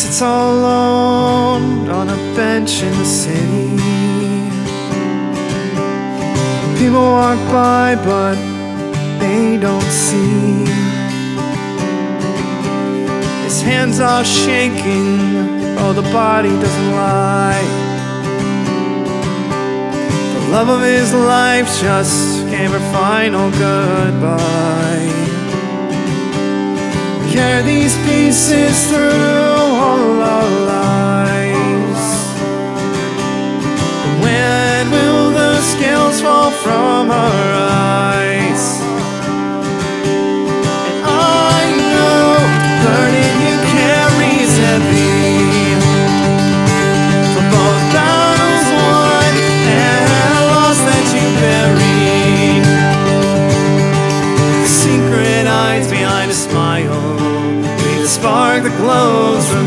sits all alone on a bench in the city. People walk by, but they don't see. His hands are shaking, oh, the body doesn't lie. The love of his life just gave her final goodbye. Carry these pieces through all our lives. When will the scales fall from our eyes? And I know the burden you carry is heavy, from both battles won and lost that you buried. The secret eyes behind a smile, the spark that glows from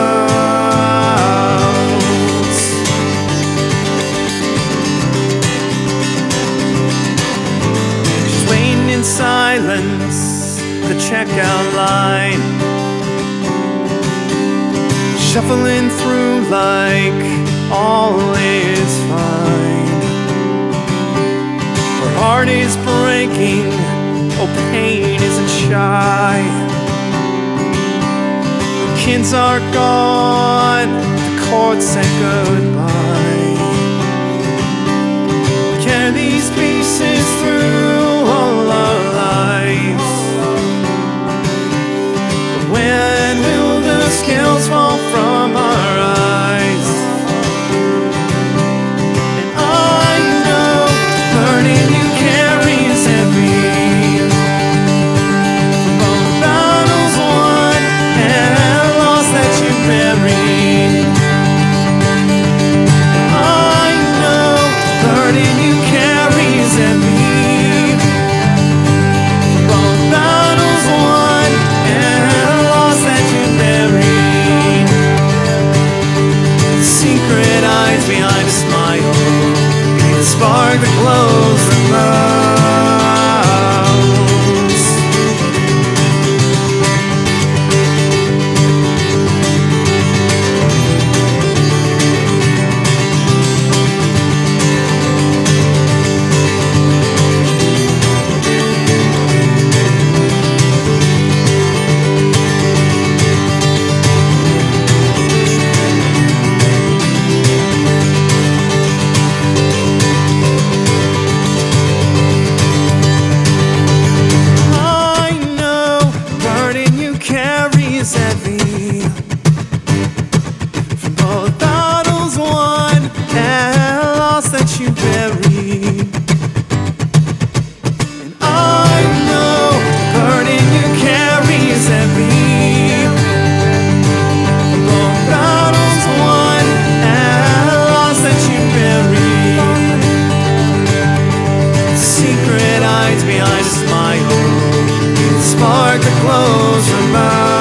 those. She's waiting in silence at the checkout line, shuffling through like all is fine. Her heart is breaking, oh, pain isn't shy. Kids are gone, the court said goodbye. Carry these pieces through all our lives. When will the scales fall from our eyes? And I know the burden you carry is heavy. Behind a smile, the spark that glows from love. Is heavy, from both battles won and lost that you buried. And I know the burden you carry is heavy, from both battles won and lost that you buried. Secret eyes behind a smile, the spark that glows from mine.